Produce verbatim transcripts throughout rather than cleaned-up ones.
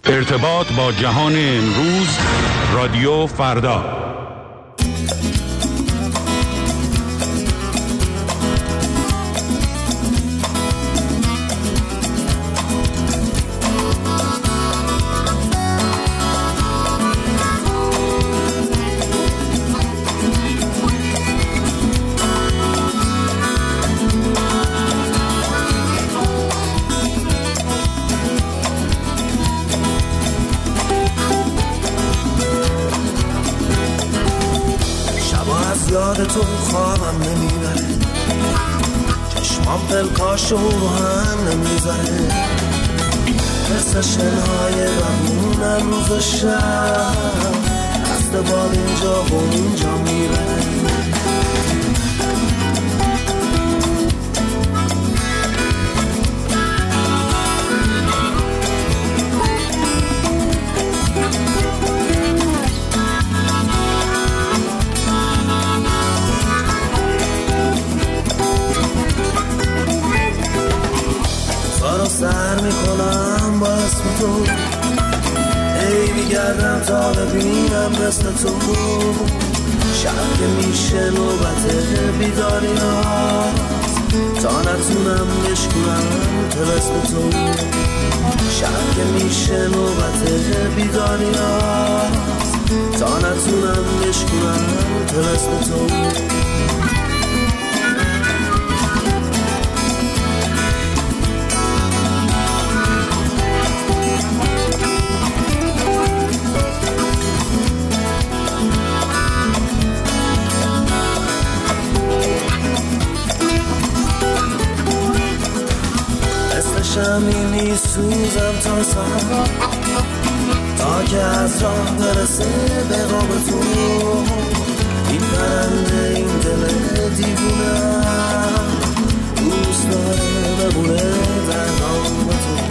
ارتباط با جهان امروز، رادیو فردا. یاد تو خوابم نمیبره، چشمام پلکاشو رو هم نمیذاره، مثل شنهای بمونم روز و شب، دست بال اینجا و اونجا میبره. سر میکنم با اسم تو، ای میگردم تا ببینم مثل تو، شب که میشه نوبت بیداری هاست، تا نتونم بشکنم طلسم تو، شب که میشه نوبت بیداری هاست، تا نتونم بشکنم طلسم تو. شمینی سوزم تا سر، تا که از راه برسه به قاب تو، این پرنده این دل دیوونه دوست داره بمونه در قاب تو.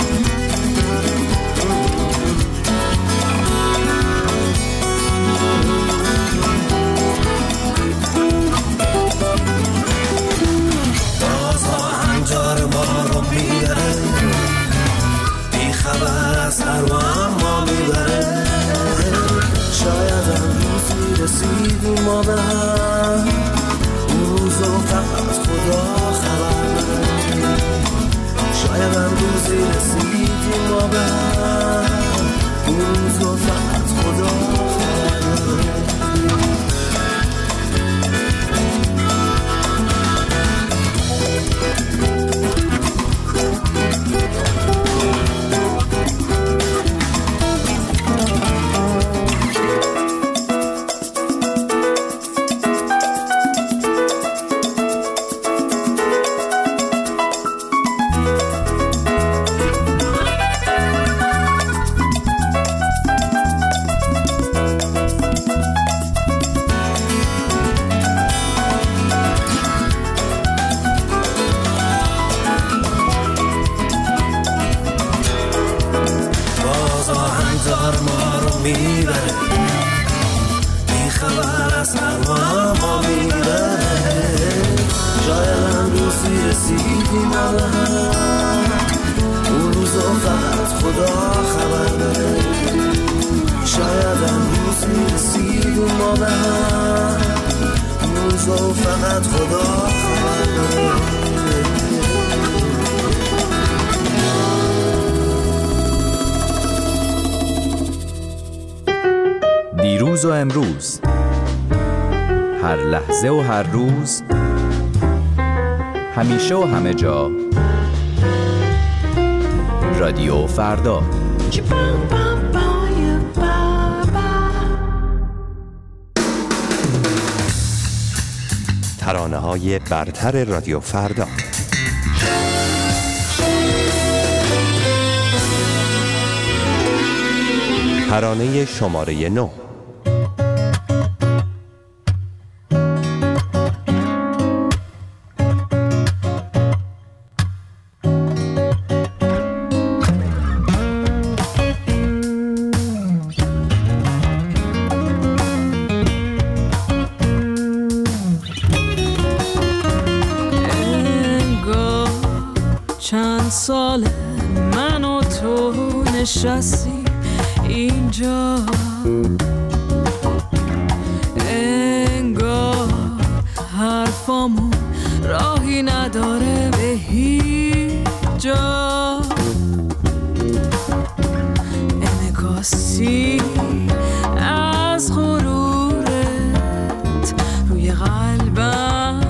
خبر از هر و اما میبره، شاید امروزی رسیدیم ما به هم، اون روزو فقط خدا خبر بره، شاید امروزی رسیدیم ما به هم، اون روزو فقط خدا خبر بره. دیروز و امروز، هر لحظه و هر روز، همیشه و همه جا، رادیو فردا. ترانه‌های برتر رادیو فردا. ترانه شماره نو. چند سال من و تو نشستی اینجا، انگار حرفامون راهی نداره به هیچ جا. انعکاسی از غرورت روی قلبم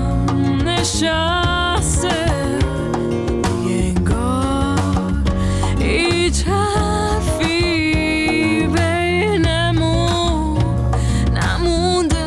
نشسته، دیگه انگار هیچ حرفی بینمون نمونده.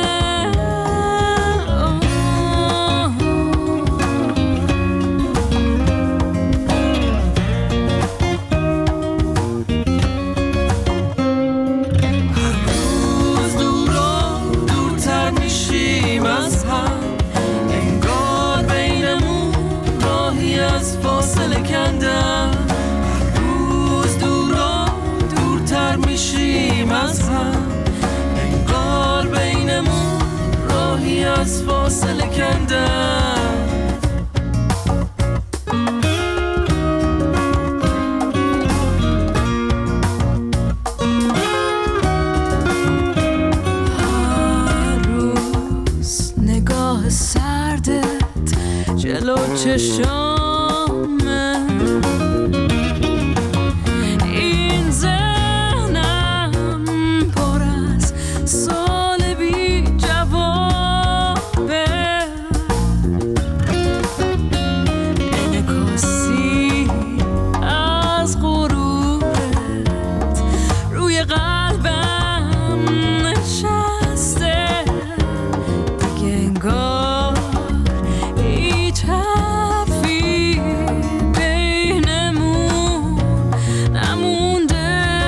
فاصله کندم، روز دورا دورتر میشیم از هم، انگار بینمون راهی از فاصله کندم. هر روز نگاه سردت جلو چشام، این ذهنم پر از سوال بی جوابه. انعکاسی از غرورت روی قلبم نشسته، دیگه انگار هیچ حرفی بینمون نمونده.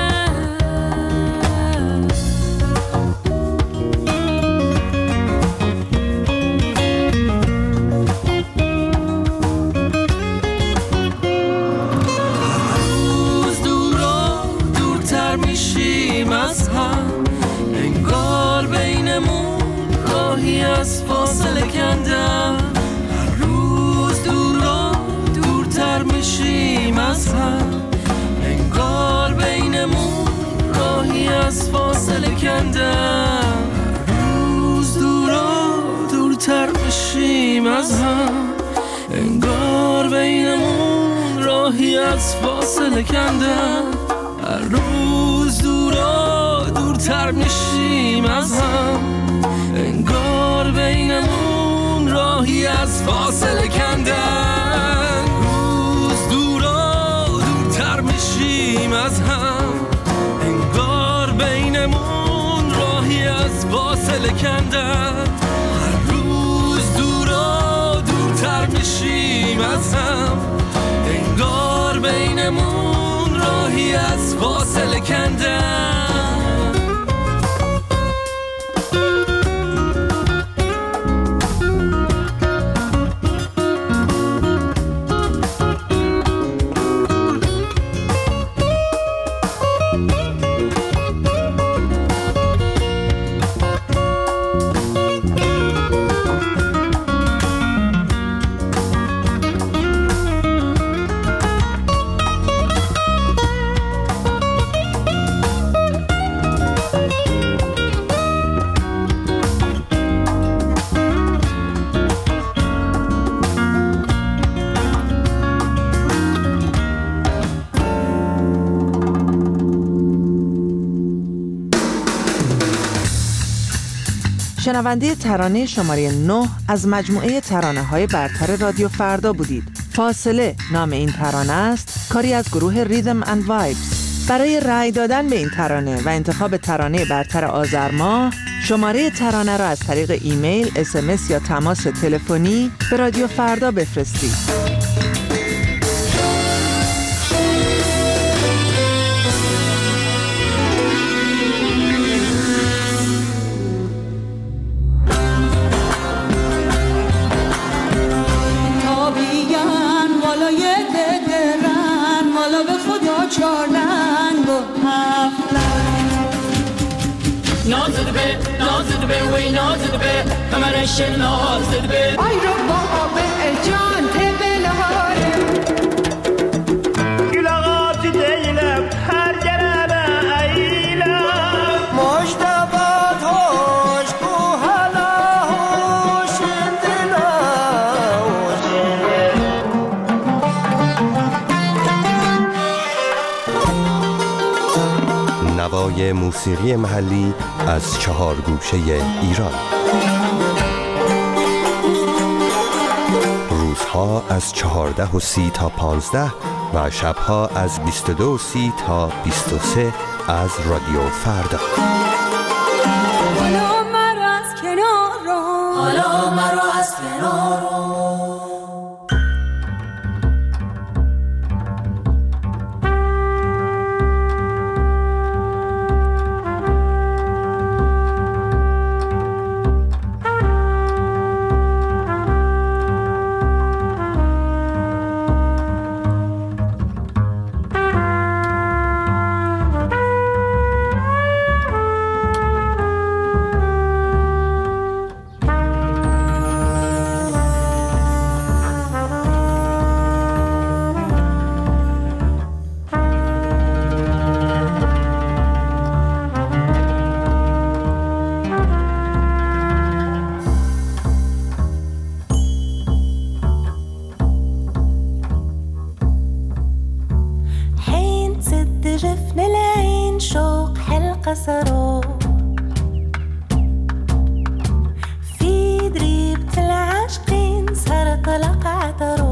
روز دورا دورتر میشیم از هم، انگار بینمون راهی از فاصله کندم. روز دورا دورتر میشیم از هم، انگار بینمون راهی از فاصله کندم. روز دورا دورتر میشیم از هم، انگار بینمون راهی از فاصله کندم. هر روز دورا دورتر میشیم از هم، انگار بینمون راهی از فاصله کندم. روز دورا دورتر میشیم از هم، انگار بینمون راهی از فاصله کندم. هر روز دورا دورتر میشیم از هم، انگار بینمون راهی از فاصله کندم. شنونده ترانه شماره نه از مجموعه ترانه‌های برتر رادیو فردا بودید. فاصله نام این ترانه است، کاری از گروه ریدم اند وایبز. برای رأی دادن به این ترانه و انتخاب ترانه برتر آذر ماه، شماره ترانه را از طریق ایمیل، اس ام اس یا تماس تلفنی به رادیو فردا بفرستید. نازده به نازده به وی نازده به کمرش نازده به ای رو بابا جان تبله هاره گل آقا دیدیم هوای موسیقی محلی از چهار گوشه ایران. روزها از چهارده و سی تا پانزده و شبها از بیست و دو و سی تا بیست و سه از رادیو فردا. حالا مرا از کنار رو، حالا مرا از کنار رو. سرو في دريبة العاشقين سهر طلق عطرو